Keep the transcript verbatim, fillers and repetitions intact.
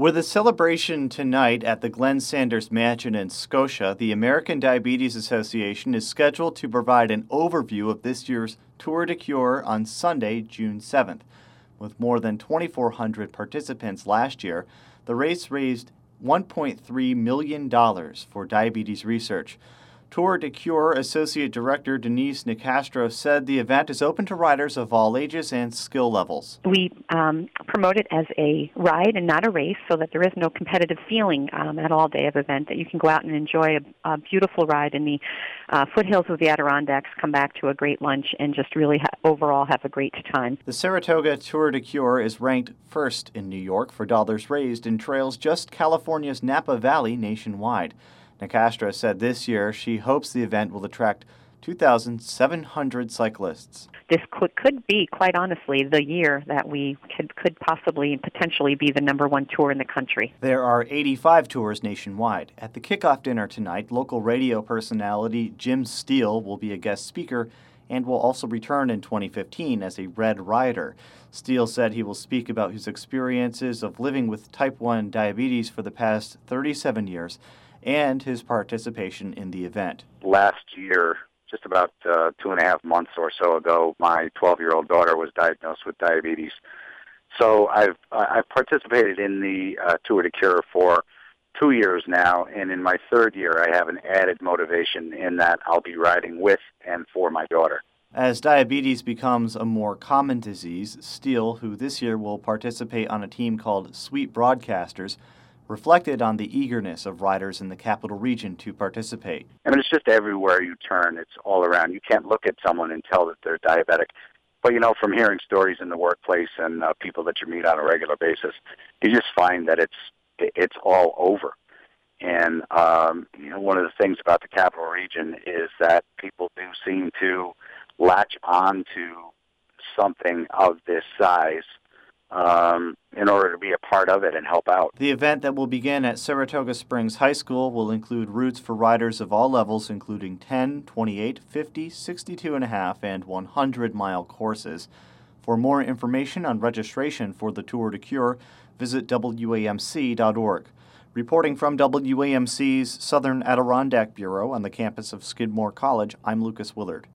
With a celebration tonight at the Glenn Sanders Mansion in Scotia, the American Diabetes Association is scheduled to provide an overview of this year's Tour de Cure on Sunday, June seventh. With more than twenty-four hundred participants last year, the race raised one point three million dollars for diabetes research. Tour de Cure Associate Director Denise Nicastro said the event is open to riders of all ages and skill levels. We um, promote it as a ride and not a race so that there is no competitive feeling um, at all day of event, that you can go out and enjoy a, a beautiful ride in the uh, foothills of the Adirondacks, come back to a great lunch, and just really ha- overall have a great time. The Saratoga Tour de Cure is ranked first in New York for dollars raised and trails just California's Napa Valley nationwide. Nicastro said this year she hopes the event will attract two thousand seven hundred cyclists. This could, could be, quite honestly, the year that we could, could possibly and potentially be the number one tour in the country. There are eighty-five tours nationwide. At the kickoff dinner tonight, local radio personality Jim Steele will be a guest speaker and will also return in twenty fifteen as a Red Rider. Steele said he will speak about his experiences of living with type one diabetes for the past thirty-seven years and his participation in the event. Last year, just about uh, two and a half months or so ago, my twelve-year-old daughter was diagnosed with diabetes. So I've I've participated in the uh, Tour de Cure for two years now, and in my third year, I have an added motivation in that I'll be riding with and for my daughter. As diabetes becomes a more common disease, Steele, who this year will participate on a team called Sweet Broadcasters, reflected on the eagerness of riders in the capital region to participate. I mean, it's just everywhere you turn. It's all around. You can't look at someone and tell that they're diabetic. But, you know, from hearing stories in the workplace and uh, people that you meet on a regular basis, you just find that it's it's all over. And, um, you know, one of the things about the capital region is that people do seem to latch on to something of this size Um, in order to be a part of it and help out. The event that will begin at Saratoga Springs High School will include routes for riders of all levels, including ten, twenty-eight, fifty, sixty-two and a half, and one hundred mile courses. For more information on registration for the Tour de Cure, visit W A M C dot org. Reporting from W A M C's Southern Adirondack Bureau on the campus of Skidmore College, I'm Lucas Willard.